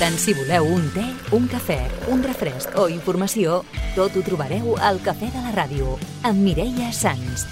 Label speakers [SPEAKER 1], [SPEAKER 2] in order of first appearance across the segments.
[SPEAKER 1] Tant si voleu un te, un cafè, un refresc o informació, tot ho trobareu al Cafè de la Ràdio, amb Mireia Sans.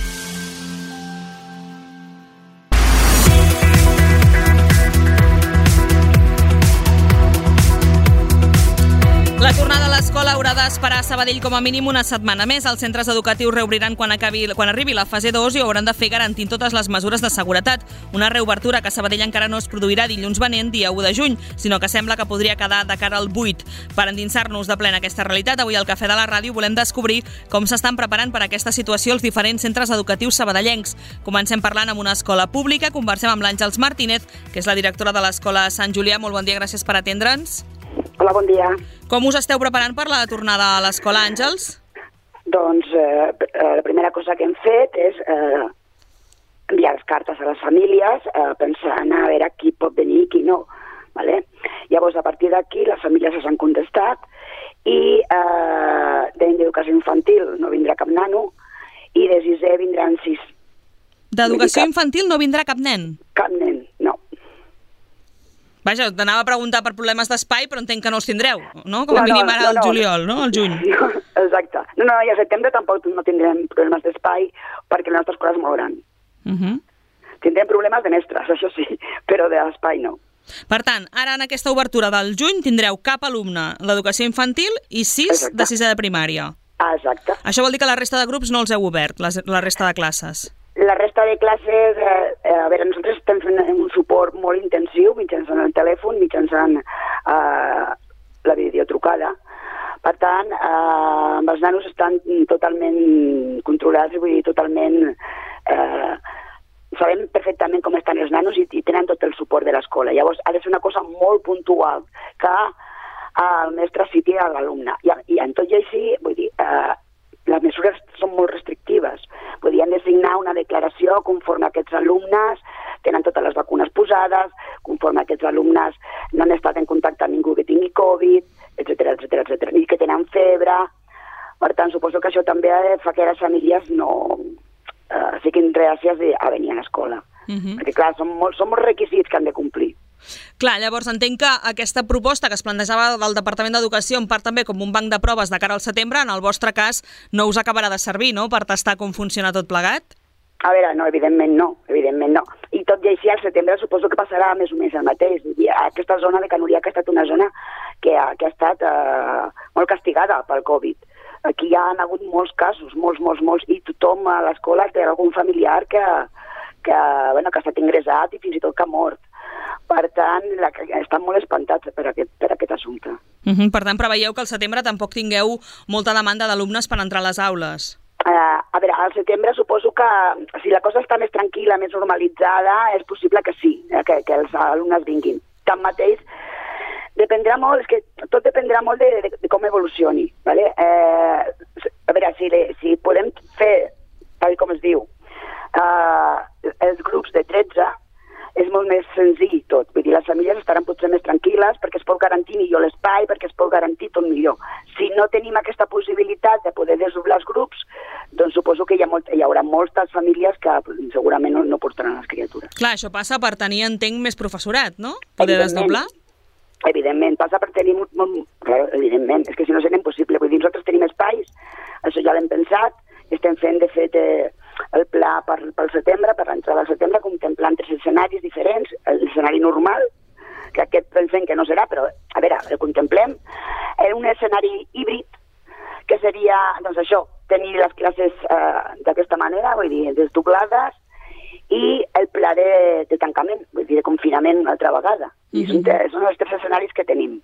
[SPEAKER 2] La tornada a l'escola haurà d'esperar a Sabadell com a mínim una setmana més. Els centres educatius reobriran quan arribi la fase 2 i ho hauran de fer garantint totes les mesures de seguretat. Una reobertura que a Sabadell encara no es produirà dilluns venent, dia 1 de juny, sinó que sembla que podria quedar de cara al 8. Per endinsar-nos de plena aquesta realitat, avui al Cafè de la Ràdio volem descobrir com s'estan preparant per a aquesta situació els diferents centres educatius sabadellencs. Comencem parlant amb una escola pública, conversem amb l'Àngels Martínez, que és la directora de l'escola Sant Julià. Molt bon dia, gràcies per atendre'ns.
[SPEAKER 3] Hola, bon dia.
[SPEAKER 2] Com us esteu preparant per la tornada a l'escola, Àngels?
[SPEAKER 3] Doncs la primera cosa que hem fet és enviar les cartes a les famílies pensant a veure qui pot venir i qui no. ¿Vale? Llavors, a partir d'aquí, les famílies s'han contestat i d'educació infantil no vindrà cap nano i de 6è vindran 6.
[SPEAKER 2] D'educació infantil no vindrà cap nen?
[SPEAKER 3] Cap nen, no.
[SPEAKER 2] Vaja, t'anava a preguntar per problemes d'espai, però entenc que no els tindreu, no? Com a mínim ara al juliol, no? Al juny.
[SPEAKER 3] No, exacte. No, i a setembre tampoc no tindrem problemes d'espai perquè la nostra escola és molt gran. Tindrem problemes de mestres, això sí, però d'espai no.
[SPEAKER 2] Per tant, ara en aquesta obertura del juny tindreu cap alumne d'educació infantil i 6 de 6è de primària.
[SPEAKER 3] Exacte.
[SPEAKER 2] Això vol dir que la resta de grups no els heu obert, la resta de classes.
[SPEAKER 3] La resta de classes, a veure, nosaltres estem fent un suport molt intensiu mitjançant el telèfon, mitjançant la videotrucada. Per tant, els nanos estan totalment controlats, vull dir, totalment... sabem perfectament com estan els nanos i tenen tot el suport de l'escola. Llavors, ha de ser una cosa molt puntual, que el mestre citi a l'alumne. I en tot i així, vull dir... les mesures són molt restrictives. Podien designar una declaració conforme aquests alumnes tenen totes les vacunes posades, conforme aquests alumnes no han estat en contacte amb ningú que tingui Covid, etc, ni que tenen febre. Per tant, suposo que això també fa que les famílies no siguin reàcies a venir a l'escola. Perquè, clar, són molts requisits que han de complir.
[SPEAKER 2] Clar, llavors entenc que aquesta proposta que es plantejava del Departament d'Educació en part també com un banc de proves de cara al setembre, en el vostre cas no us acabarà de servir, no?, per tastar com funciona tot plegat?
[SPEAKER 3] A veure, no, evidentment no. I tot i així al setembre suposo que passarà més o menys el mateix. Aquesta zona de Can Uriac ha estat una zona que ha estat molt castigada pel Covid. Aquí hi ha hagut molts casos, molts, i tothom a l'escola té algun familiar que ha estat ingressat i fins i tot que ha mort. Per tant, estan molt espantats per aquest assumpte.
[SPEAKER 2] Per tant, preveieu que al setembre tampoc tingueu molta demanda d'alumnes per entrar a les aules?
[SPEAKER 3] A veure, al setembre suposo que si la cosa està més tranquil·la, més normalitzada, és possible que sí, que els alumnes vinguin. Tanmateix, dependrà molt, és que tot dependrà molt de com evolucioni. ¿Vale? A veure, si podem fer, tal com es diu, els grups de 13, és molt més senzill tot. Vull dir, les famílies estaran potser més tranquil·les perquè es pot garantir millor l'espai, perquè es pot garantir tot millor. Si no tenim aquesta possibilitat de poder desdoblar els grups, doncs suposo que hi haurà moltes famílies que segurament no portaran les criatures.
[SPEAKER 2] Clar, això passa per tenir, entenc, més professorat, no? Poder desdoblar?
[SPEAKER 3] Evidentment, passa per tenir... Clar, evidentment, és que si no seria impossible. Vull dir, nosaltres tenim espais, això ja l'hem pensat, estem fent, de fet, el pla pel setembre, per l'entrada al setembre, contemplant 3 escenaris diferents, l'escenari normal, que aquest pensem que no serà, però a veure, el contemplem, un escenari híbrid, que seria, doncs això, tenir les classes d'aquesta manera, vull dir, desdoblades, i el pla de tancament, vull dir, de confinament una altra vegada. Són els 3 escenaris que tenim.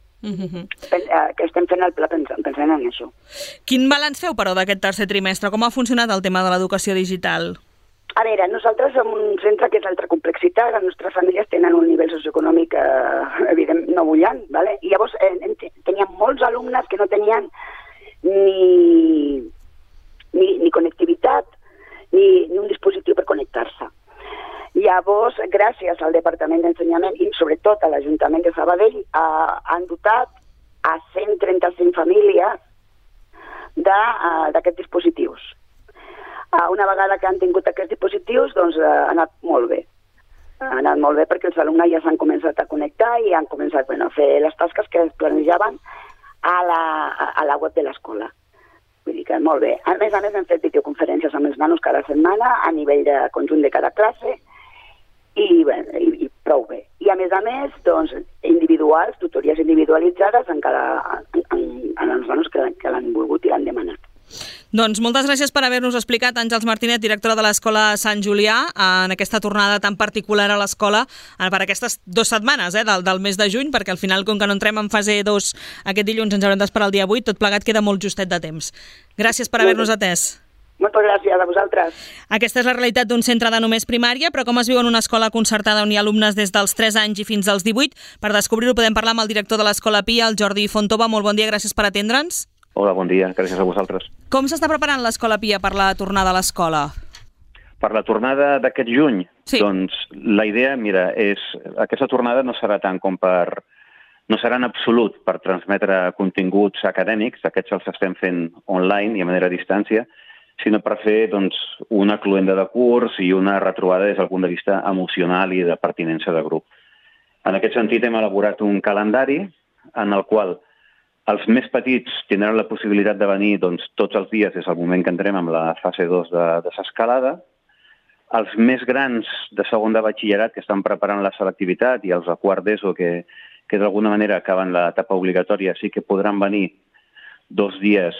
[SPEAKER 3] Que estem fent el pla pensant en això.
[SPEAKER 2] Quin balanç feu, però, d'aquest tercer trimestre? Com ha funcionat el tema de l'educació digital?
[SPEAKER 3] A veure, nosaltres som un centre que és d'altra complexitat, les nostres famílies tenen un nivell socioeconòmic evident no bullant, ¿vale? I llavors teníem molts alumnes que no tenien ni connectivitat ni un dispositiu per connectar-se. Llavors, gràcies al Departament d'Ensenyament i sobretot a l'Ajuntament de Sabadell, han dotat a 135 famílies d'aquests dispositius. Una vegada que han tingut aquests dispositius, doncs ha anat molt bé. ha anat molt bé perquè els alumnes ja s'han començat a connectar i han començat a fer les tasques que es planejaven a la web de l'escola. Vull dir que molt bé. A més hem fet videoconferències amb els nanos cada setmana a nivell de conjunt de cada classe i prou bé. I a més, doncs, individuals, tutories individualitzades en els nanos que l'han volgut i l'han demanat.
[SPEAKER 2] Doncs moltes gràcies per haver-nos explicat, Àngels Martínez, directora de l'Escola Sant Julià, en aquesta tornada tan particular a l'escola per aquestes 2 setmanes del mes de juny, perquè al final, com que no entrem en fase 2 aquest dilluns, ens haurem d'esperar el dia 8, tot plegat queda molt justet de temps. Gràcies per haver-nos atès.
[SPEAKER 3] Moltes gràcies a vosaltres.
[SPEAKER 2] Aquesta és la realitat d'un centre de només primària, però com es viu en una escola concertada on hi ha alumnes des dels 3 anys i fins als 18? Per descobrir-ho podem parlar amb el director de l'Escola Pia, el Jordi Fontova. Molt bon dia, gràcies per atendre'ns.
[SPEAKER 4] Hola, bon dia, gràcies a vosaltres.
[SPEAKER 2] Com s'està preparant l'Escola Pia per la tornada a l'escola?
[SPEAKER 4] Per la tornada d'aquest juny?
[SPEAKER 2] Sí.
[SPEAKER 4] Doncs la idea, mira, aquesta tornada no serà tant com no serà en absolut per transmetre continguts acadèmics, aquests els estem fent online i a manera a distància, sinó per fer una cloenda de curs i una retrobada des del punt de vista emocional i de pertinença de grup. En aquest sentit, hem elaborat un calendari en el qual els més petits tindran la possibilitat de venir tots els dies des del moment que entrem amb la fase 2 de desescalada. Els més grans de segon de batxillerat que estan preparant la selectivitat i els de quart d'ESO que d'alguna manera acaben l'etapa obligatòria sí que podran venir 2 dies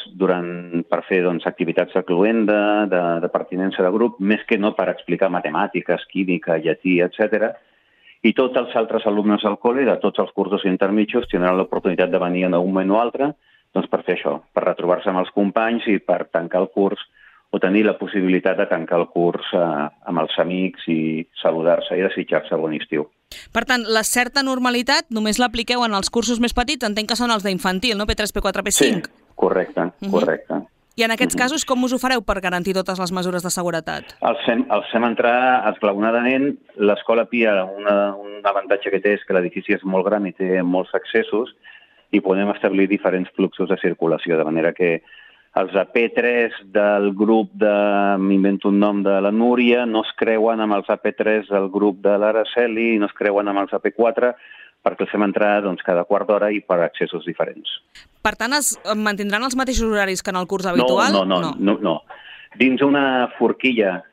[SPEAKER 4] per fer activitats de cloenda, de pertinença de grup, més que no per explicar matemàtiques, química, llatí, etc. I tots els altres alumnes del col·le de tots els cursos intermitjos tindran l'oportunitat de venir en un moment o altre per fer això, per retrobar-se amb els companys i per tancar el curs o tenir la possibilitat de tancar el curs amb els amics i saludar-se i desitjar-se bon estiu.
[SPEAKER 2] Per tant, la certa normalitat només l'apliqueu en els cursos més petits, entenc que són els d'infantil, no? P3, P4, P5?
[SPEAKER 4] Sí, correcte, correcte.
[SPEAKER 2] I en aquests casos, com us ho fareu per garantir totes les mesures de seguretat?
[SPEAKER 4] Els fem entrar esglaonadament. L'Escola Pia, un avantatge que té és que l'edifici és molt gran i té molts accessos i podem establir diferents fluxos de circulació, de manera que els de P3 del grup m'invento un nom, de la Núria, no es creuen amb els AP3 del grup de l'Araceli, no es creuen amb els AP4, perquè els fem entrar cada quart d'hora i per accessos diferents.
[SPEAKER 2] Per tant, es mantindran els mateixos horaris que en el curs habitual?
[SPEAKER 4] No. Dins una forquilla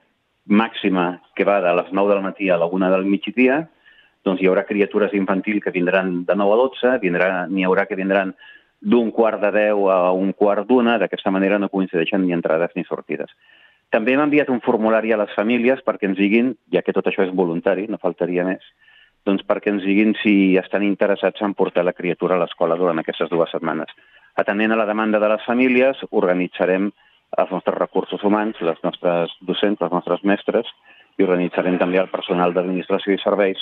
[SPEAKER 4] màxima que va de les 9 del matí a la 1 del migdia, hi haurà criatures infantil que vindran de 9 a 12, n'hi haurà que vindran d'1 quart de 10 a 1 quart d'1, d'aquesta manera no coincideixen ni entrades ni sortides. També hem enviat un formulari a les famílies perquè ens diguin, ja que tot això és voluntari, no faltaria més, perquè ens diguin si estan interessats en portar la criatura a l'escola durant aquestes 2 setmanes. Atenent a la demanda de les famílies, organitzarem els nostres recursos humans, les nostres docents, els nostres mestres, i organitzarem també el personal d'administració i serveis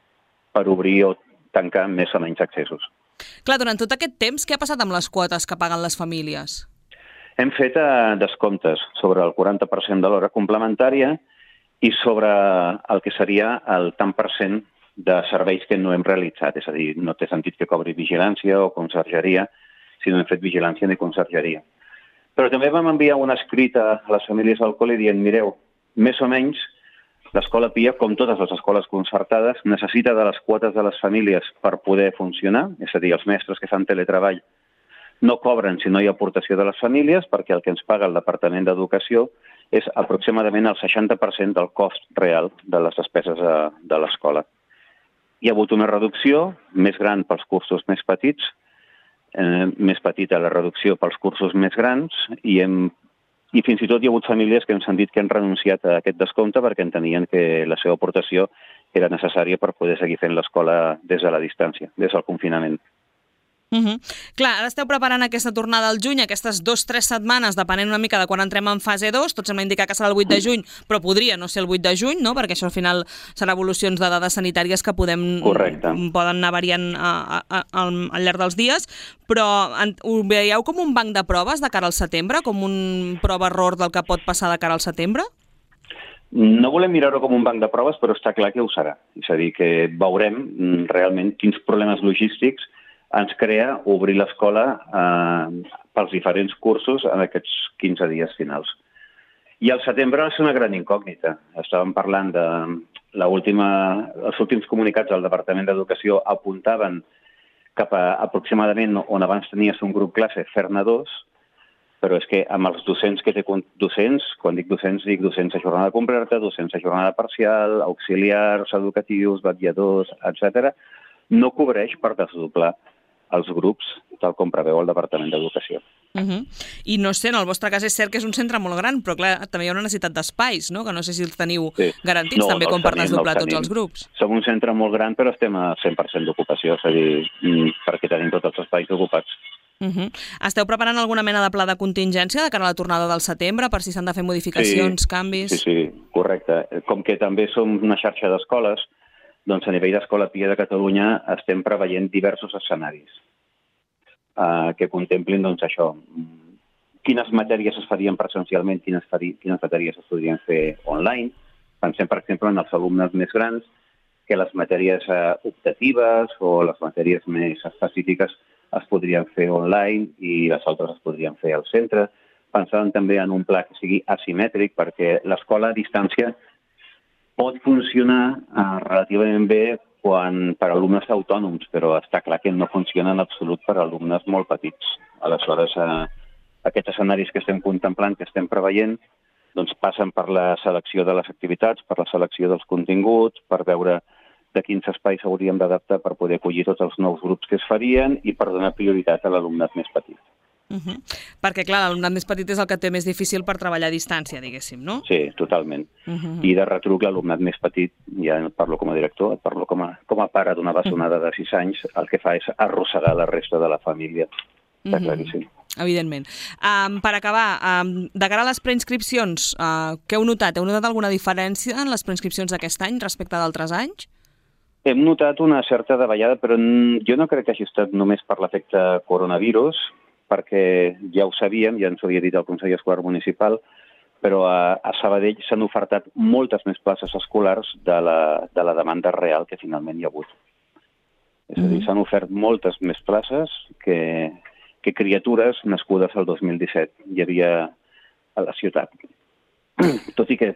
[SPEAKER 4] per obrir o tancar més o menys accessos.
[SPEAKER 2] Clar, durant tot aquest temps, què ha passat amb les quotes que paguen les famílies?
[SPEAKER 4] Hem fet descomptes sobre el 40% de l'hora complementària i sobre el que seria el tant per cent de serveis que no hem realitzat. És a dir, no té sentit que cobri vigilància o consergeria si no hem fet vigilància ni consergeria. Però també vam enviar un escrit a les famílies del col·le dient, mireu, més o menys l'Escola Pia, com totes les escoles concertades, necessita de les quotes de les famílies per poder funcionar, és a dir, els mestres que fan teletreball no cobren si no hi ha aportació de les famílies, perquè el que ens paga el Departament d'Educació és aproximadament el 60% del cost real de les despeses de l'escola. Hi ha hagut una reducció més gran pels cursos més petits, més petita la reducció pels cursos més grans, i fins i tot hi ha hagut famílies que hem sentit que han renunciat a aquest descompte perquè entenien que la seva aportació era necessària per poder seguir fent l'escola des de la distància, des del confinament.
[SPEAKER 2] Clar, ara esteu preparant aquesta tornada al juny, aquestes 2-3 setmanes, depenent una mica de quan entrem en fase 2, tot sembla indicar que serà el 8 de juny, però podria no ser el 8 de juny, no? Perquè això al final serà evolucions de dades sanitàries que poden anar variant al llarg dels dies, però ho veieu com un banc de proves de cara al setembre, com un prova-error del que pot passar de cara al setembre?
[SPEAKER 4] No volem mirar-ho com un banc de proves, però està clar que ho serà. És a dir, que veurem realment quins problemes logístics ens crea obrir l'escola pels diferents cursos en aquests 15 dies finals. I al setembre és una gran incògnita. Estàvem parlant de els últims comunicats del Departament d'Educació apuntaven cap a aproximadament on abans tenies un grup classe, fer-ne 2, però és que amb els docents que té docents, quan dic docents a jornada completa, docents a jornada parcial, auxiliars educatius, vetlladors, etc., no cobreix per desdoblar els grups, tal com preveu el Departament d'Educació.
[SPEAKER 2] I no sé, en el vostre cas és cert que és un centre molt gran, però clar, també hi ha una necessitat d'espais, no? Que no sé si els teniu garantits també com per desdoblar tots els grups.
[SPEAKER 4] Som un centre molt gran, però estem a 100% d'ocupació, és a dir, perquè tenim tots els espais ocupats.
[SPEAKER 2] Esteu preparant alguna mena de pla de contingència de cara a la tornada del setembre, per si s'han de fer modificacions, canvis?
[SPEAKER 4] Sí, correcte. Com que també som una xarxa d'escoles, doncs a nivell d'Escola Pia de Catalunya estem preveient diversos escenaris que contemplin doncs, això. Quines matèries es farien presencialment, quines matèries es podrien fer online. Pensem, per exemple, en els alumnes més grans, que les matèries optatives o les matèries més específiques es podrien fer online i les altres es podrien fer al centre. Pensàvem també en un pla que sigui asimètric, perquè l'escola a distància pot funcionar relativament bé per alumnes autònoms, però està clar que no funciona en absolut per alumnes molt petits. Aleshores, aquests escenaris que estem contemplant, que estem preveient, doncs passen per la selecció de les activitats, per la selecció dels continguts, per veure de quins espais hauríem d'adaptar per poder acollir tots els nous grups que es farien i per donar prioritat a l'alumnat més petit.
[SPEAKER 2] Perquè, clar, l'alumnat més petit és el que té més difícil per treballar a distància, diguéssim, no?
[SPEAKER 4] Sí, totalment. I de retruc, l'alumnat més petit, ja no parlo com a director, parlo com a pare d'una bessonada de 6 anys, el que fa és arrossegar la resta de la família. Està claríssim.
[SPEAKER 2] Evidentment. Per acabar, de cara a les preinscripcions, què heu notat? Heu notat alguna diferència en les preinscripcions d'aquest any respecte d'altres anys?
[SPEAKER 4] Hem notat una certa davallada, però jo no crec que hagi estat només per l'efecte coronavirus, perquè ja ho sabíem, ja ens ho havia dit el Consell Escolar Municipal, però a Sabadell s'han ofertat moltes més places escolars de la demanda real que finalment hi ha hagut. És a dir, s'han ofert moltes més places que criatures nascudes el 2017 hi havia a la ciutat. Tot i que,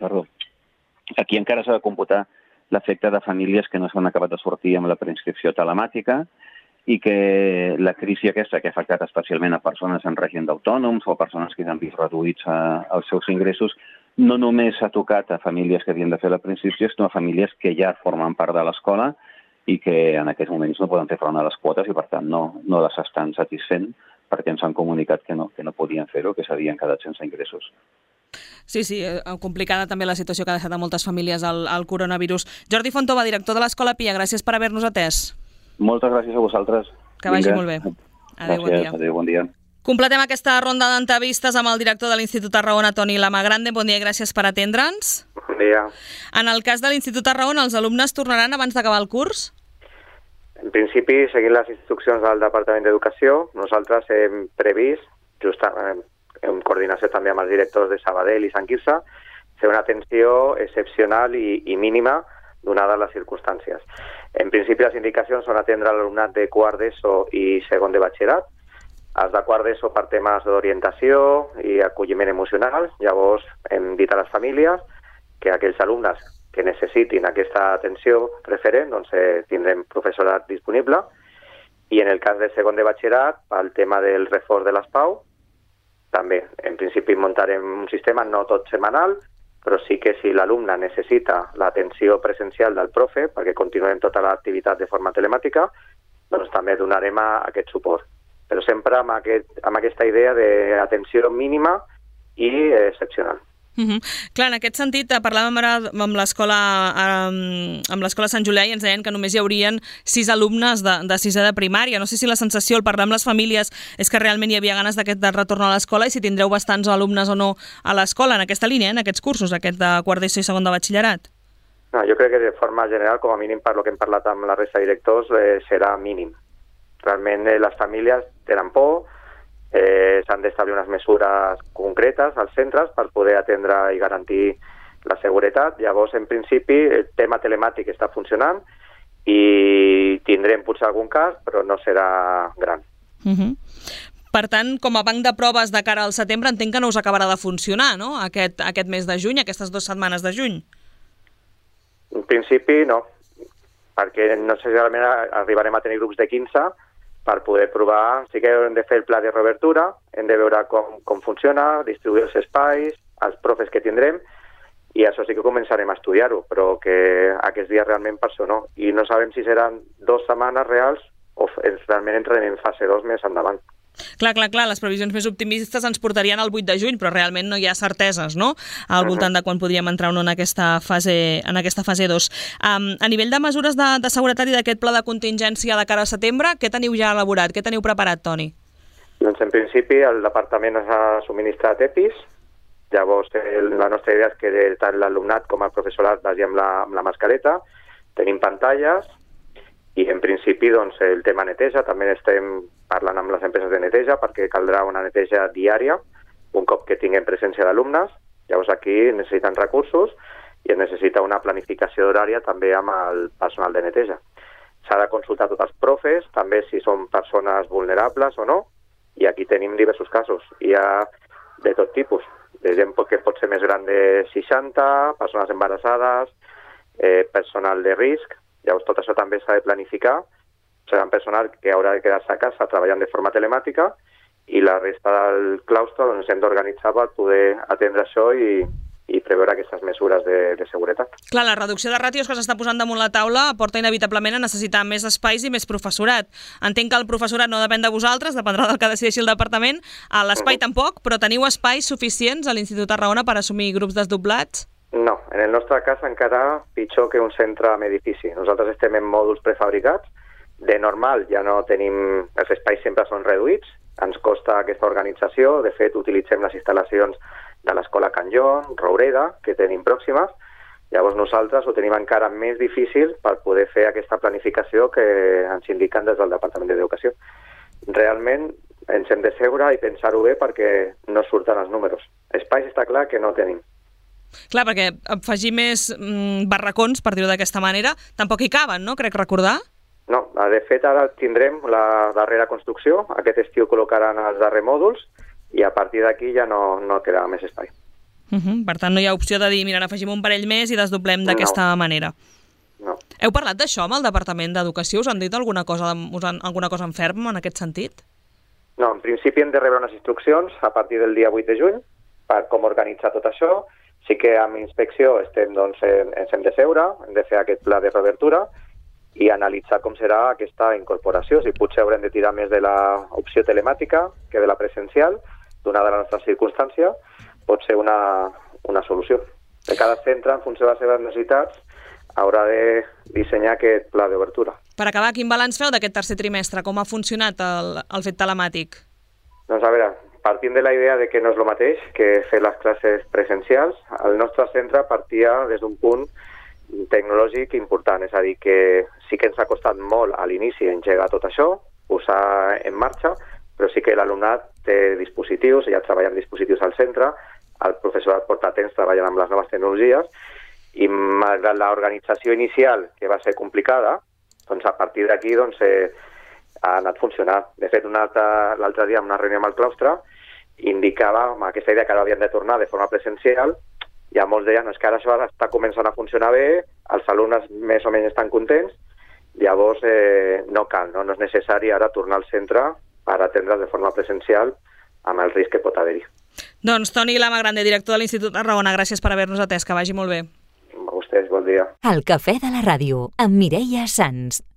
[SPEAKER 4] aquí encara s'ha de computar l'efecte de famílies que no s'han acabat de sortir amb la preinscripció telemàtica i que la crisi aquesta, que ha afectat especialment a persones en règim d'autònoms o a persones que han vist reduïts els seus ingressos, no només ha tocat a famílies que havien de fer la preinscripció, sinó a famílies que ja formen part de l'escola i que en aquests moments no poden fer front a les quotes i, per tant, no les estan satisfent perquè ens han comunicat que no podien fer-ho, que s'havien quedat sense ingressos.
[SPEAKER 2] Sí, complicada també la situació que ha deixat a moltes famílies el coronavirus. Jordi Fontova, director de l'Escola Pia, gràcies per haver-nos atès.
[SPEAKER 4] Moltes gràcies a vosaltres.
[SPEAKER 2] Que vagi molt bé. Adéu, bon dia.
[SPEAKER 4] Adéu, bon dia.
[SPEAKER 2] Completem aquesta ronda d'entrevistes amb el director de l'Institut Tarragona, Toni Lamagrande. Bon dia i gràcies per atendre'ns.
[SPEAKER 5] Bon dia.
[SPEAKER 2] En el cas de l'Institut Tarragona, els alumnes tornaran abans d'acabar el curs?
[SPEAKER 5] En principi, seguint les instruccions del Departament d'Educació, nosaltres hem previst, en coordinació també amb els directors de Sabadell i Sant Quirze, fer una atenció excepcional i mínima donades les circumstàncies. En principi, les indicacions són atendre l'alumnat de quart d'ESO i segon de batxillerat, els de quart d'ESO per temes d'orientació i acolliment emocional. Llavors, hem dit a les famílies que aquells alumnes que necessitin aquesta atenció preferent, doncs tindrem professorat disponible. I en el cas de segon de batxillerat, pel tema del reforç de les PAU, també, en principi, muntarem un sistema no tot setmanal, però sí que si l'alumne necessita l'atenció presencial del profe, perquè continuem tota l'activitat de forma telemàtica, doncs també donarem aquest suport. Però sempre amb aquesta idea d'atenció mínima i excepcional.
[SPEAKER 2] Clar, en aquest sentit, parlàvem ara amb l'escola Sant Julià i ens deien que només hi haurien 6 alumnes de 6è de primària. No sé si la sensació al parlar amb les famílies és que realment hi havia ganes d'aquest retorn a l'escola i si tindreu bastants alumnes o no a l'escola en aquesta línia, en aquests cursos, aquest de quart d'ESO i segon de batxillerat.
[SPEAKER 5] No, jo crec que de forma general, com a mínim per lo que hem parlat amb la resta de directors, serà mínim. Realment les famílies tenen por, s'han d'establir unes mesures concretes als centres per poder atendre i garantir la seguretat. Llavors, en principi, el tema telemàtic està funcionant i tindrem potser algun cas, però no serà gran.
[SPEAKER 2] Per tant, com a banc de proves de cara al setembre, entenc que no us acabarà de funcionar, no?, aquest mes de juny, aquestes 2 setmanes de juny.
[SPEAKER 5] En principi, no, perquè no sé si realment arribarem a tenir grups de 15 per poder provar. Sí que hem de fer el pla de reobertura, hem de veure com funciona, distribuir els espais, els profes que tindrem, i això sí que començarem a estudiar-ho, però que aquests dies realment per això no. I no sabem si seran 2 setmanes reals o realment entrarem en fase 2 més endavant.
[SPEAKER 2] Clar, les previsions més optimistes ens portarien al 8 de juny, però realment no hi ha certeses, no?, al voltant de quan podríem entrar o no en aquesta fase 2. A nivell de mesures de seguretat i d'aquest pla de contingència de cara a setembre, què teniu ja elaborat? Què teniu preparat, Toni?
[SPEAKER 5] Doncs en principi el departament ens ha subministrat EPIs. Llavors la nostra idea és que tant l'alumnat com el professorat vagi amb la mascareta. Tenim pantalles i en principi doncs, el tema neteja. També estem parlant amb les empreses de neteja perquè caldrà una neteja diària un cop que tinguem presència d'alumnes. Llavors aquí necessiten recursos i es necessita una planificació d'horària també amb el personal de neteja. S'ha de consultar tots els profes, també si són persones vulnerables o no, i aquí tenim diversos casos. Hi ha de tot tipus. De gent que pot ser més gran de 60, persones embarassades, personal de risc. Llavors tot això també s'ha de planificar. Serà personal que haurà de quedar-se a casa treballant de forma telemàtica i la resta del claustre doncs, hem d'organitzar per poder atendre això i preveure aquestes mesures de seguretat.
[SPEAKER 2] Clar, la reducció de ràtios que s'està posant damunt la taula porta inevitablement a necessitar més espais i més professorat. Entenc que el professorat no depèn de vosaltres, dependrà del que decideixi el departament. A l'espai tampoc, però teniu espais suficients a l'Institut Tarragona per assumir grups desdoblats?
[SPEAKER 5] No, en el nostre cas encara pitjor que un centre amb edifici. Nosaltres estem en mòduls prefabricats. De normal ja no tenim... Els espais sempre són reduïts. Ens costa aquesta organització. De fet, utilitzem les instal·lacions de l'Escola Can Jon, Roureda, que tenim pròximes. Llavors nosaltres ho tenim encara més difícil per poder fer aquesta planificació que ens indiquen des del Departament d'Educació. Realment ens hem de seure i pensar-ho bé perquè no surten els números. Espais està clar que no tenim.
[SPEAKER 2] Clar, perquè afegir més barracons, per dir-ho d'aquesta manera, tampoc hi caben, no? Crec recordar.
[SPEAKER 5] No, de fet ara tindrem la darrera construcció. Aquest estiu col·locaran els darrers mòduls i a partir d'aquí ja no queda més espai.
[SPEAKER 2] Per tant, no hi ha opció de dir, mira, n'afegim un parell més i desdoblem d'aquesta manera.
[SPEAKER 5] No.
[SPEAKER 2] Heu parlat d'això amb el Departament d'Educació? Us han dit alguna cosa en ferm en aquest sentit?
[SPEAKER 5] No, en principi hem de rebre unes instruccions a partir del dia 8 de juny per com organitzar tot això. Sí que amb inspecció ens hem de seure, hem de fer aquest pla de reobertura i analitzar com serà aquesta incorporació. Si potser haurem de tirar més de l'opció telemàtica que de la presencial, donada la nostra circumstància, pot ser una solució. De cada centre, en funció de les seves necessitats, haurà de dissenyar aquest pla d'obertura.
[SPEAKER 2] Per acabar, quin balanç feu d'aquest tercer trimestre? Com ha funcionat el fet telemàtic?
[SPEAKER 5] Doncs a veure, partint de la idea de que no és el mateix que fer les classes presencials, el nostre centre partia des d'un punt tecnològic important, és a dir, que sí que ens ha costat molt a l'inici engegar tot això, posar en marxa, però sí que l'alumnat té dispositius, ja treballa amb dispositius al centre, el professorat porta temps treballant amb les noves tecnologies, i malgrat l'organització inicial, que va ser complicada, doncs a partir d'aquí ha anat funcionant. De fet, l'altre dia en una reunió amb el claustre indicava aquesta idea que ara havien de tornar de forma presencial. Ja molts deien que ara això està començant a funcionar bé, els alumnes més o menys estan contents, llavors no cal, no és necessari ara tornar al centre per atendre's de forma presencial amb el risc que pot haver-hi.
[SPEAKER 2] Doncs Toni Lamagrande, director de l'Institut Tarragona, gràcies per haver-nos atès, que vagi molt bé.
[SPEAKER 5] A vostès, bon dia.
[SPEAKER 1] El Cafè de la Ràdio, amb Mireia Sans.